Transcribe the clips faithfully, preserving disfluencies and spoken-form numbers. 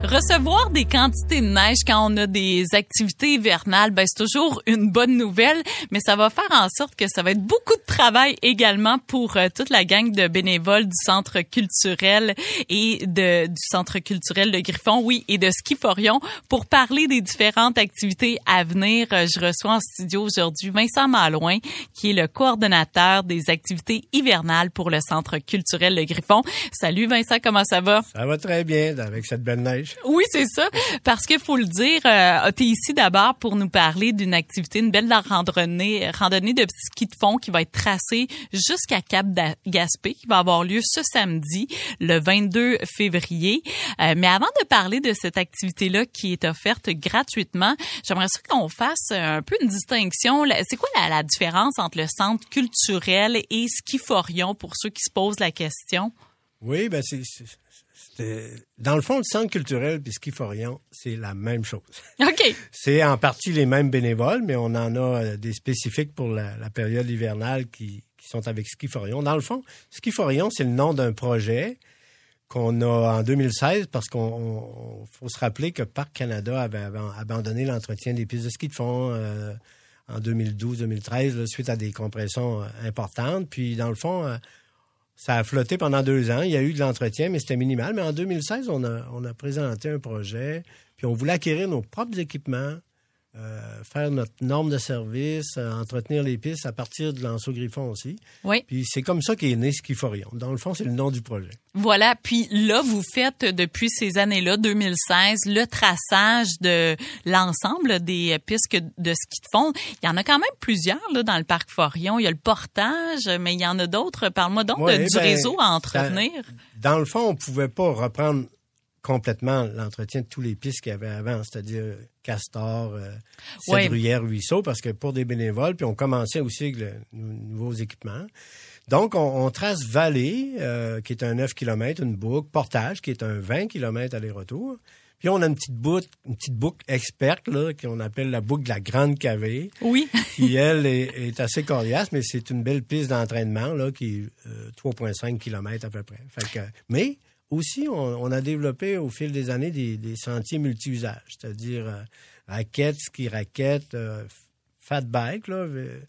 Recevoir des quantités de neige quand on a des activités hivernales, ben c'est toujours une bonne nouvelle, mais ça va faire en sorte que ça va être beaucoup de travail également pour euh, toute la gang de bénévoles du Centre culturel et de du Centre culturel Le Griffon, oui, et de Skiforion. Pour parler des différentes activités à venir, euh, je reçois en studio aujourd'hui Vincent Malouin, qui est le coordonnateur des activités hivernales pour le Centre culturel Le Griffon. Salut Vincent, comment ça va? Ça va très bien avec cette belle neige. Oui, c'est ça. Parce qu'il faut le dire, euh, tu es ici d'abord pour nous parler d'une activité, une belle randonnée, randonnée de ski de fond qui va être tracée jusqu'à Cap-Gaspé, qui va avoir lieu ce samedi, le vingt-deux février. Euh, mais avant de parler de cette activité-là qui est offerte gratuitement, j'aimerais ça qu'on fasse un peu une distinction. C'est quoi la, la différence entre le Centre culturel et Skiforion pour ceux qui se posent la question? Oui, ben c'est... c'est... C'était, dans le fond, le Centre culturel puis Skiforion, c'est la même chose. OK. C'est en partie les mêmes bénévoles, mais on en a des spécifiques pour la, la période hivernale qui, qui sont avec Skiforion. Dans le fond, Skiforion, c'est le nom d'un projet qu'on a en deux mille seize parce qu'on on, faut se rappeler que Parc Canada avait abandonné l'entretien des pistes de ski de fond euh, en deux mille douze deux mille treize là, suite à des compressions importantes. Puis, dans le fond... Euh, Ça a flotté pendant deux ans. Il y a eu de l'entretien, mais c'était minimal. Mais en deux mille seize, on a, on a présenté un projet, puis on voulait acquérir nos propres équipements, euh, faire notre norme de service, euh, entretenir les pistes à partir de l'Anseau Griffon aussi. Oui. Puis c'est comme ça qu'est né Skiforion. Dans le fond, c'est le nom du projet. Voilà. Puis là, vous faites depuis ces années-là, deux mille seize, le traçage de l'ensemble des pistes de ski de fond. Il y en a quand même plusieurs là dans le parc Forion. Il y a le portage, mais il y en a d'autres. Parle-moi donc ouais, de, du ben, réseau à entretenir. Ça, dans le fond, on pouvait pas reprendre complètement l'entretien de tous les pistes qu'il y avait avant, c'est-à-dire Castor, euh, Cédrière, Ruisseau, parce que pour des bénévoles, puis on commençait aussi avec les nouveaux équipements. Donc, on, on trace Vallée, euh, qui est un neuf kilomètres, une boucle, Portage, qui est un vingt kilomètres aller-retour. Puis on a une petite boucle, une petite boucle experte, là, qu'on appelle la boucle de la Grande Cavée. Oui. Qui, elle, est, est assez coriace, mais c'est une belle piste d'entraînement, là, qui est euh, trois virgule cinq kilomètres à peu près. Fait que, mais aussi, on, on a développé au fil des années des, des sentiers multi-usages, c'est-à-dire euh, raquettes, ski raquettes, euh, fat bike. Là.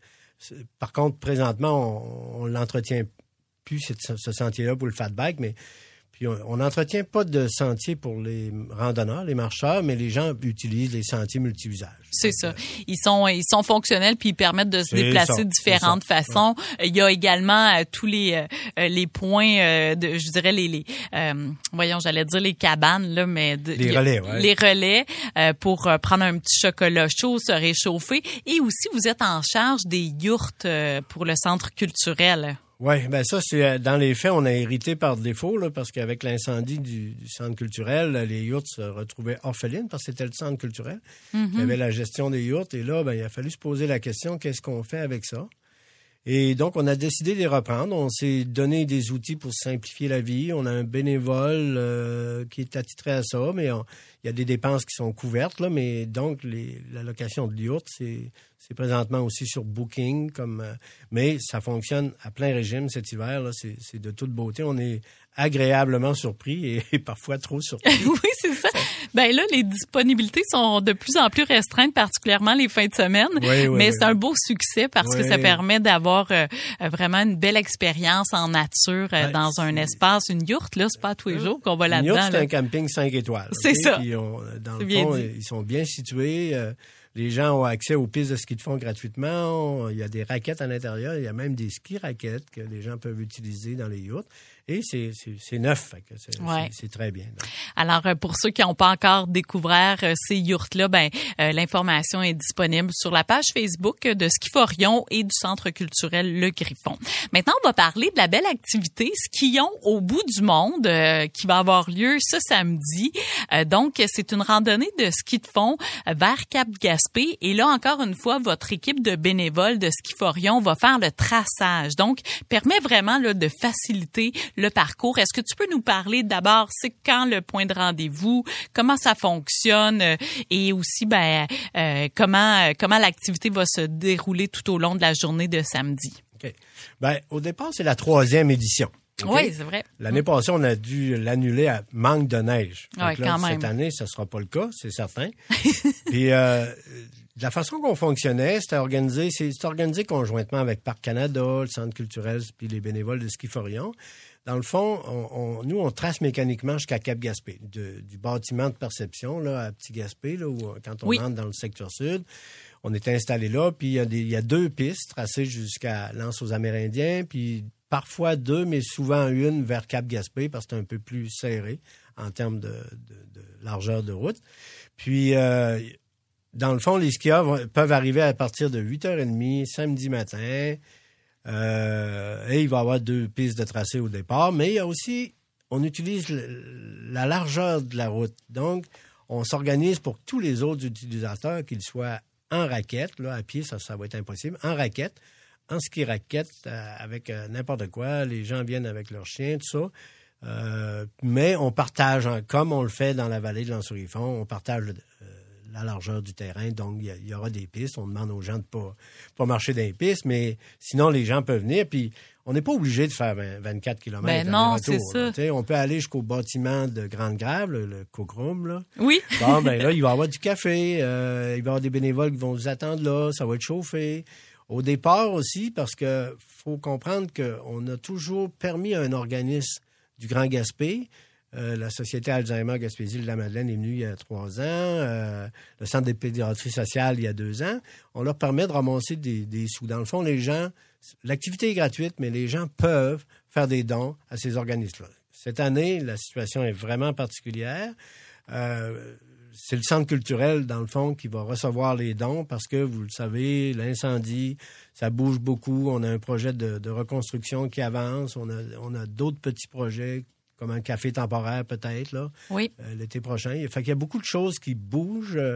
Par contre, présentement, on, on l'entretient plus, ce, ce sentier-là pour le fat bike, mais puis on n'entretient pas de sentier pour les randonneurs, les marcheurs, mais les gens utilisent les sentiers multi-usages. C'est donc, ça. Euh, ils sont ils sont fonctionnels puis ils permettent de se déplacer ça, de différentes façons. Ouais. Il y a également euh, tous les euh, les points euh, de je dirais les les euh, voyons, j'allais dire les cabanes là mais de, les relais ouais. Les relais euh, pour euh, prendre un petit chocolat chaud, se réchauffer et aussi vous êtes en charge des yourtes euh, pour le centre culturel. Oui, ben ça, c'est dans les faits, on a hérité par défaut, là, parce qu'avec l'incendie du, du centre culturel, les yourtes se retrouvaient orphelines, parce que c'était le centre culturel. Mm-hmm. Il y avait la gestion des yourtes, et là, ben, il a fallu se poser la question, qu'est-ce qu'on fait avec ça? Et donc, on a décidé de les reprendre. On s'est donné des outils pour simplifier la vie. On a un bénévole euh, qui est attitré à ça, mais on, il y a des dépenses qui sont couvertes, là, mais donc, les, la location de yourtes, c'est... C'est présentement aussi sur Booking, comme, euh, mais ça fonctionne à plein régime cet hiver. Là, c'est, c'est de toute beauté. On est agréablement surpris et, et parfois trop surpris. Oui, c'est ça. Ben là, les disponibilités sont de plus en plus restreintes, particulièrement les fins de semaine. Oui, oui, mais oui, c'est oui. un beau succès parce oui. que ça permet d'avoir euh, vraiment une belle expérience en nature euh, ouais, dans un espace. Une yourte, là, c'est pas tous les jours qu'on va là-dedans. Une yourte, c'est là. un camping cinq étoiles. C'est okay? ça. Puis on, dans c'est le fond, dit. Ils sont bien situés. Euh, Les gens ont accès aux pistes de ski de fond gratuitement. Il y a des raquettes à l'intérieur. Il y a même des skis raquettes que les gens peuvent utiliser dans les yachts. Et c'est, c'est, c'est neuf. Fait que c'est, ouais. c'est, c'est très bien. Donc. Alors, pour ceux qui n'ont pas encore découvert euh, ces yurts-là, ben, euh, l'information est disponible sur la page Facebook de Skiforion et du Centre culturel Le Griffon. Maintenant, on va parler de la belle activité Skions au bout du monde euh, qui va avoir lieu ce samedi. Euh, donc, c'est une randonnée de ski de fond vers Cap-Gaspé. Et là, encore une fois, votre équipe de bénévoles de Skiforion va faire le traçage. Donc, permet vraiment là, de faciliter le parcours. Est-ce que tu peux nous parler d'abord, c'est quand le point de rendez-vous, comment ça fonctionne euh, et aussi ben euh, comment euh, comment l'activité va se dérouler tout au long de la journée de samedi? OK. Ben, au départ, c'est la troisième édition. Okay? Oui, c'est vrai. L'année passée, on a dû l'annuler à manque de neige. Oui, quand même. Cette année, ça ne sera pas le cas, c'est certain. Puis, euh, de la façon qu'on fonctionnait, c'était organisé, c'est, c'est organisé conjointement avec Parc Canada, le Centre culturel, puis les bénévoles de Ski Forillon. Dans le fond, on, on, nous, on trace mécaniquement jusqu'à Cap-Gaspé, de, du bâtiment de perception là, à Petit-Gaspé, là, où, quand on oui. entre dans le secteur sud. On est installé là, puis il y a des, il y a deux pistes tracées jusqu'à l'Anse aux Amérindiens, puis parfois deux, mais souvent une vers Cap-Gaspé, parce que c'est un peu plus serré en termes de, de, de largeur de route. Puis, euh, dans le fond, les skieurs vont, peuvent arriver à partir de huit heures trente samedi matin. Euh, et il va y avoir deux pistes de tracé au départ, mais il y a aussi, on utilise le, la largeur de la route. Donc, on s'organise pour que tous les autres utilisateurs, qu'ils soient en raquette, là, à pied, ça, ça va être impossible, en raquette, en ski raquette, euh, avec euh, n'importe quoi, les gens viennent avec leurs chiens, tout ça. Euh, mais on partage, hein, comme on le fait dans la vallée de l'Anse-au-Griffon, on partage euh, la largeur du terrain, donc il y, y aura des pistes. On demande aux gens de pas pas marcher dans les pistes, mais sinon les gens peuvent venir. Puis on n'est pas obligé de faire vingt, vingt-quatre kilomètres. Ben non, c'est ça. Là, on peut aller jusqu'au bâtiment de Grande-Grave, le, le Cookroom, là. Oui. Bon, ben là, il va y avoir du café, euh, il va y avoir des bénévoles qui vont vous attendre là, ça va être chauffé. Au départ aussi, parce que faut comprendre qu'on a toujours permis à un organisme du Grand Gaspé. Euh, la Société Alzheimer Gaspésie-de-la-Madeleine est venue il y a trois ans. Euh, le Centre de pédiatrie sociale il y a deux ans. On leur permet de ramasser des, des sous. Dans le fond, les gens, l'activité est gratuite, mais les gens peuvent faire des dons à ces organismes-là. Cette année, la situation est vraiment particulière. Euh, c'est le Centre culturel, dans le fond, qui va recevoir les dons parce que, vous le savez, l'incendie, ça bouge beaucoup. On a un projet de, de reconstruction qui avance. On a, on a d'autres petits projets comme un café temporaire peut-être, là, oui. euh, l'été prochain. Fait qu'il y a beaucoup de choses qui bougent euh,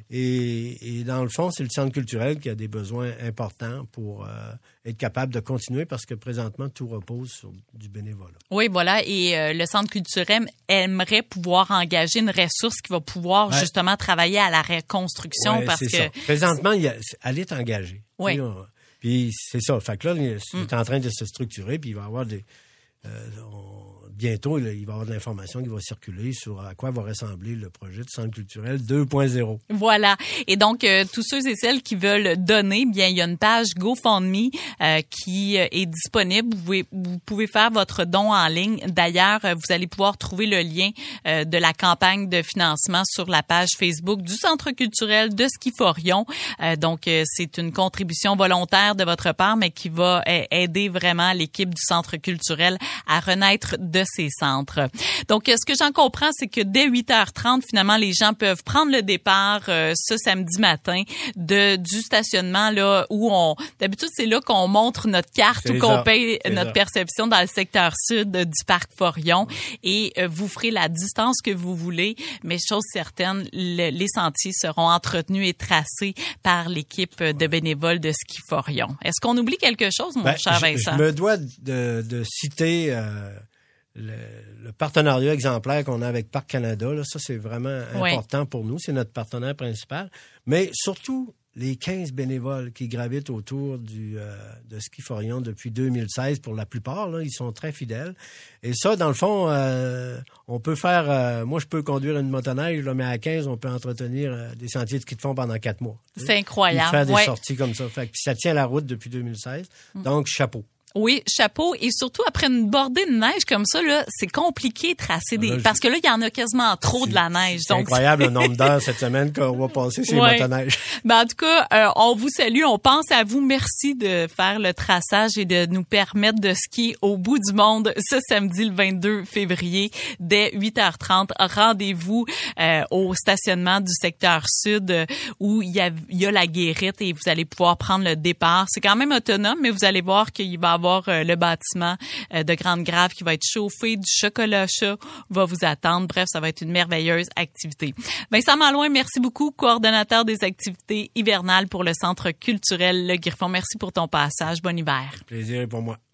et, et dans le fond, c'est le Centre culturel qui a des besoins importants pour euh, être capable de continuer parce que présentement, tout repose sur du bénévolat. Oui, voilà. Et euh, le Centre culturel aimerait pouvoir engager une ressource qui va pouvoir ouais. justement travailler à la reconstruction ouais, parce c'est que... Ça. Présentement, il y a, elle est engagée. Oui. Puis c'est ça. Fait que là, c'est mm. en train de se structurer puis il va y avoir des... Euh, on, bientôt, là, il va y avoir de l'information qui va circuler sur à quoi va ressembler le projet de Centre culturel deux point zéro. Voilà. Et donc, euh, tous ceux et celles qui veulent donner, bien, il y a une page GoFundMe euh, qui est disponible. Vous pouvez, vous pouvez faire votre don en ligne. D'ailleurs, vous allez pouvoir trouver le lien euh, de la campagne de financement sur la page Facebook du Centre culturel de Ski Forillon. Euh, donc, euh, c'est une contribution volontaire de votre part, mais qui va euh, aider vraiment l'équipe du Centre culturel à renaître de ces centres. Donc, ce que j'en comprends, c'est que dès huit heures trente, finalement, les gens peuvent prendre le départ euh, ce samedi matin de du stationnement là où on d'habitude c'est là qu'on montre notre carte ou qu'on paye notre ça. perception dans le secteur sud du parc Forillon et euh, vous ferez la distance que vous voulez, mais chose certaine, le, les sentiers seront entretenus et tracés par l'équipe de bénévoles de Ski Forillon. Est-ce qu'on oublie quelque chose, mon ben, cher je, Vincent? Je me dois de, de citer euh, le, le partenariat exemplaire qu'on a avec Parc Canada. Là, ça, c'est vraiment important oui. pour nous. C'est notre partenaire principal. Mais surtout, les quinze bénévoles qui gravitent autour du euh, de Ski Forillon depuis deux mille seize, pour la plupart, là, ils sont très fidèles. Et ça, dans le fond, euh, on peut faire... Euh, moi, je peux conduire une motoneige, là, mais à quinze, on peut entretenir euh, des sentiers de ski de fond pendant quatre mois. C'est incroyable. Faire des ouais. sorties comme ça. Fait que, puis ça tient la route depuis deux mille seize. Mm. Donc, chapeau. Oui, chapeau. Et surtout, après une bordée de neige comme ça, là, c'est compliqué de tracer des... Là, parce que là, il y en a quasiment trop de la neige. C'est donc incroyable le nombre d'heures cette semaine qu'on va passer sur ouais. les motoneiges. Ben, en tout cas, euh, on vous salue, on pense à vous. Merci de faire le traçage et de nous permettre de skier au bout du monde ce samedi, le vingt-deux février, dès huit heures trente. Rendez-vous euh, au stationnement du secteur sud euh, où il y a, il y a la guérite et vous allez pouvoir prendre le départ. C'est quand même autonome, mais vous allez voir qu'il va y avoir le bâtiment de Grande-Grave qui va être chauffé, du chocolat chaud va vous attendre. Bref, ça va être une merveilleuse activité. Vincent Malouin, merci beaucoup, coordonnateur des activités hivernales pour le Centre culturel Le Griffon. Merci pour ton passage. Bon hiver. Plaisir pour moi.